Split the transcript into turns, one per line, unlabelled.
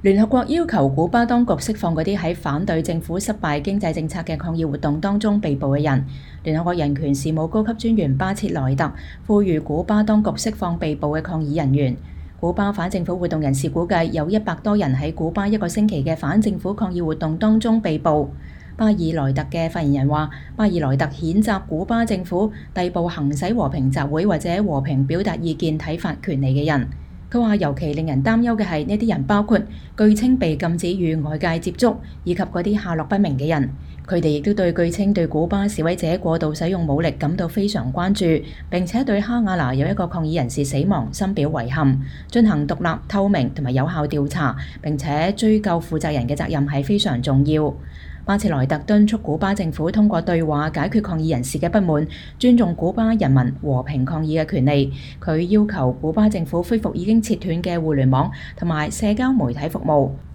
聯合國要求古巴當局釋放嗰啲喺反對政府失敗經濟政策嘅抗議活動當中被捕嘅人。聯合國人權事務高級專員巴切萊特呼籲古巴當局釋放被捕嘅抗議人員。古巴反政府活動人士估計有100多人喺古巴一個星期嘅反政府抗議活動當中被捕。巴爾萊特嘅發言人話，巴爾萊特譴責古巴政府逮捕行使和平集會或者和平表達意見睇法權利嘅人。佢話尤其令人擔憂嘅係呢啲人包括據稱被禁止與外界接觸，以及嗰啲下落不明嘅人。佢哋亦都對據稱對古巴示威者過度使用武力感到非常關注，並且對哈瓦那有一個抗議人士死亡深表遺憾，進行獨立、透明同埋有效調查，並且追究負責人嘅責任係非常重要。巴切萊特敦促古巴政府通過對話解決抗議人士嘅不滿，尊重古巴人民和平抗議嘅權利。佢要求古巴政府恢復已經切斷嘅互聯網同埋社交媒體服務。